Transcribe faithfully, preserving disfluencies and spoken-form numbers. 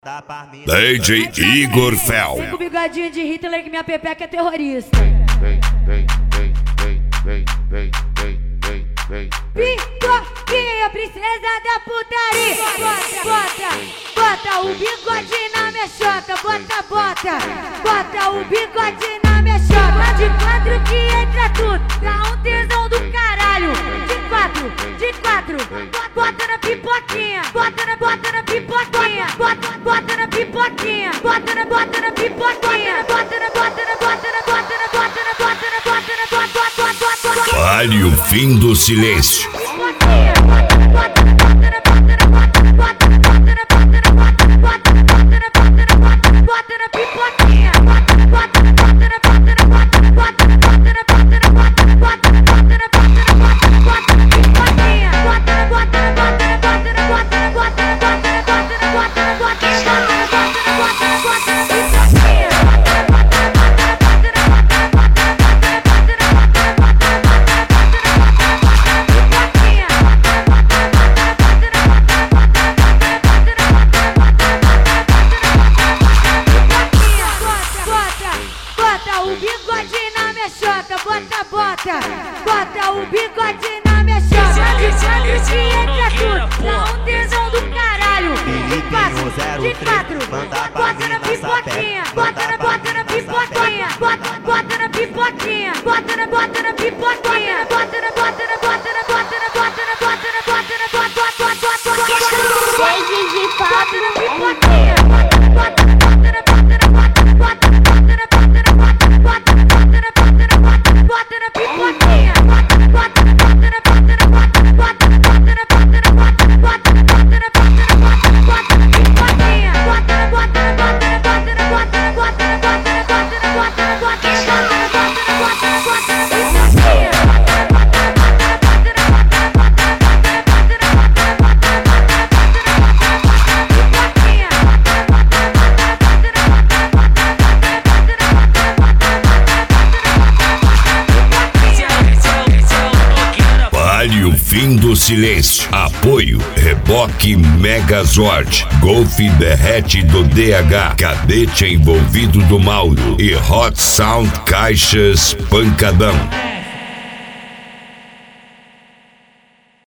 D J Igor Fel. Cinco bigodinhos de Hitler que minha pepeca é terrorista. Pipoquinha, princesa da putaria. Bota, bota, bota o bigode na minha chota. Bota, bota, bota o bigode na minha chota. De quatro que entra tudo, dá um tesão do caralho. De quatro, de quatro, bota na pipoquinha. Bota na, bota na pipoquinha. Bota, bota na pipoquinha. Bota na, bota na pipoquinha. Bota na, bota na, bota na, bota na, bota na, bota na, bota na, bota na, bota na, bota na. Vale o fim do silêncio. Bota, bota, bota o bigode na minha chota. De quatro que entra tudo, dá um tesão do caralho. De quatro, de quatro, bota na pipoquinha. Bota na, bota na pipoquinha. Bota, bota na pipoquinha. Bota na, bota na pipoquinha. Bota na, bota na, bota na, bota na, bota na, bota na, bota na, bota na, bota na, bota na, bota na. Seis de papo na pipoquinha. Bota na, bota na, bota na, bota na, bota na, bota na, bota na, bota na, bota na, bota na, bota na, bota na, bota na pipoquinha. Bota na, bota na, bota na, bota na, bota na, bota na, bota na, bota na, bota na, bota na, bota na, bota na, bota na pipoquinha. Bota na, bota na, bota na, bota na, bota na, bota na, bota na, bota na, bota na, bota na, bota na, bota na, bota na, bota na, bota na pipoquinha. Vale o fim do silêncio. Apoio Reboque Megazord, Golf Derrete do D H, Cadete Envolvido do Mauro e Hot Sound Caixas Pancadão.